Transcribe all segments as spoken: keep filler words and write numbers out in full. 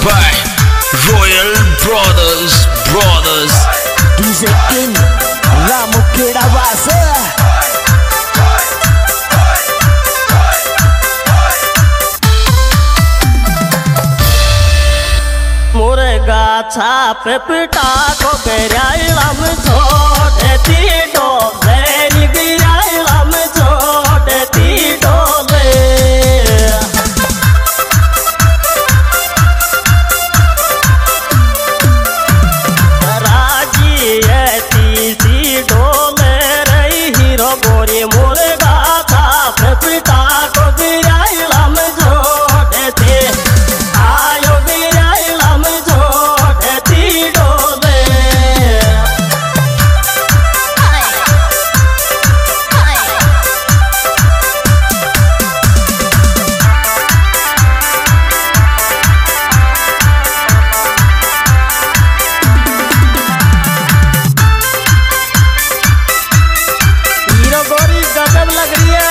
by Royal Brothers Brothers D J King Ramu Keda Vasa मुर्गा छाप पिटा को गिराइलम छोड़ती डोले गिराइलम छोड़ती डोले राजी तीसी डोले रही हीरो गोरी मुर्गा छाप पिटा को गिराइलम छोड़ती आयो गिराइलम छोड़ती डोले हीरो गोरी गजब लग रही है।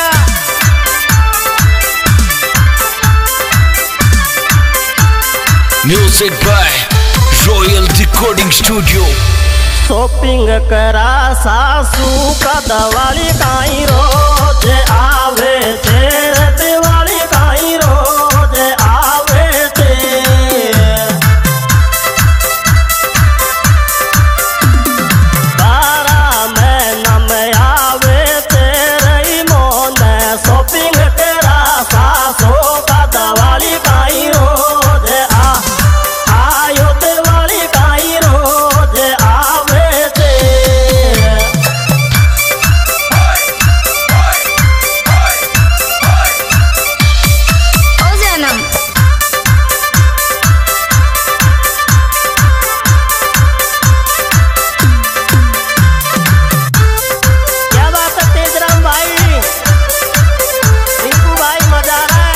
Music by Royal Recording Studio shopping करा सासू का दवाली काई रोज आवे तेरे दिवाली काई रोज आवे ते बारह महीना में आवे तेरे मोन शॉपिंग करा सासू का दवाली काई रोज आ आयो दिवाली काई रोज आवे ते ओ जन्म क्या बात है तेजराम भाई, रिंकू भाई, मजा आ रहा है।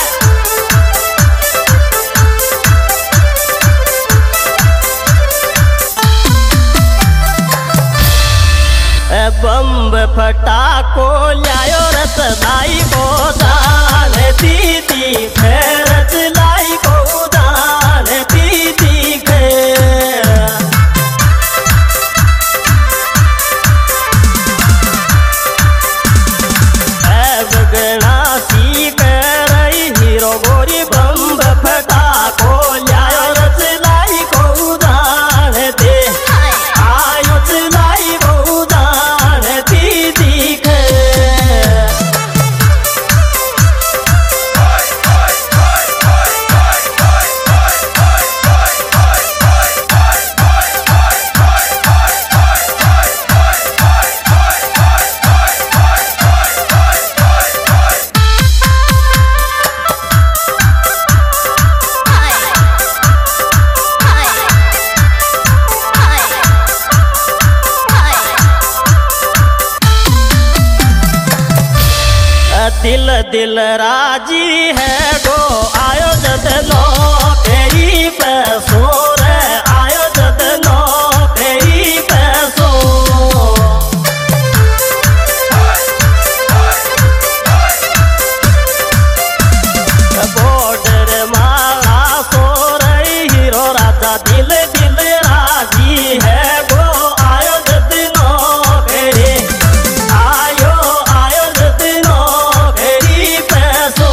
ए बम्ब फटाको लायो रसदाई को दान दीदी फेर चलाई को दान दीदी के गणासी कर रही हीरो गोरी बम्ब फटाको लायो रसदाई को दान दे आयो चलाई को दान दीदी के दिल दिल राजी है गो आयो जदनो तेरी पैसो रे आयो जदनो तेरी पैसो बॉर्डर माला सो रही हीरो राजा दिल दिल राजी है गो आयो जदनो तेरी आयो आयो जदनो तेरी पैसो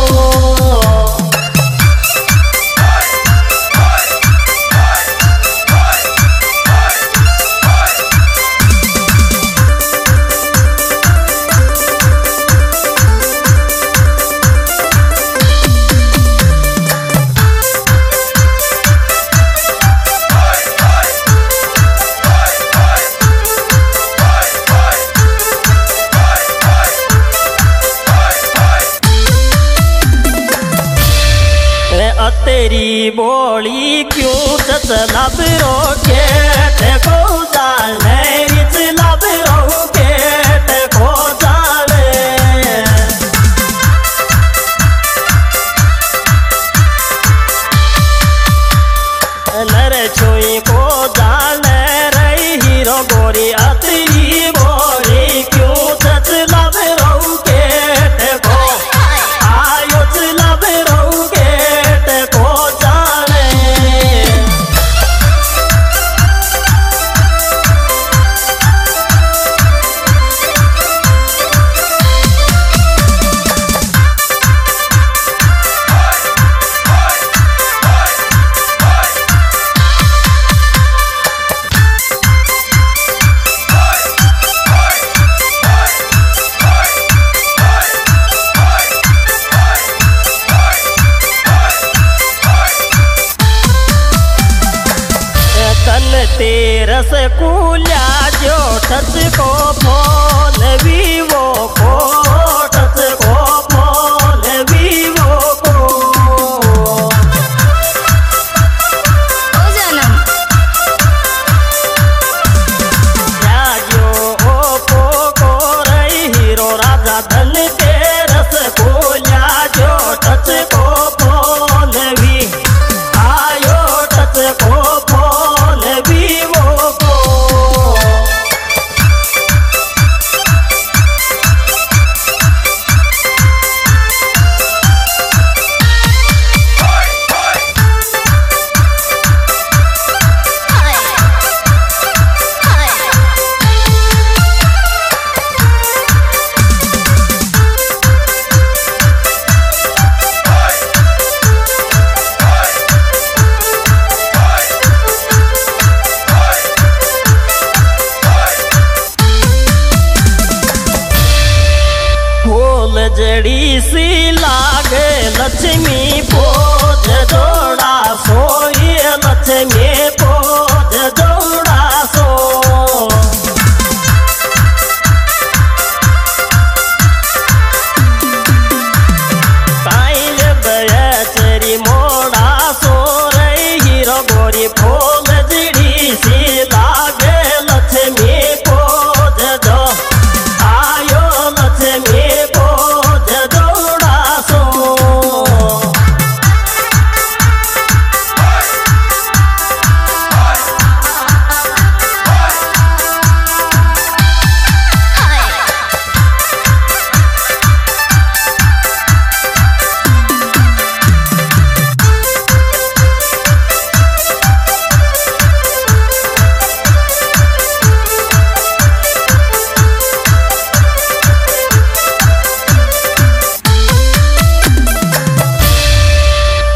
तेरी बोली क्यों चला बिरो के को जाने चला बिरो के को जाने नर छुई को जाने रही हीरो गोरी अतरी बोली क्यों चला बिरो के को आयो चला बिरो के को जाने तेरस कुल्या जो टच को फोन वीवो को टच को फोन वीवो को ओ जन्म राजो ओपो को रही हीरो राजा धन तेरस कुल्या जो टच को फोन वी आयो टच को फोन वीवो को हाय हाय फूल जड़ी सी लागे लक्ष्मी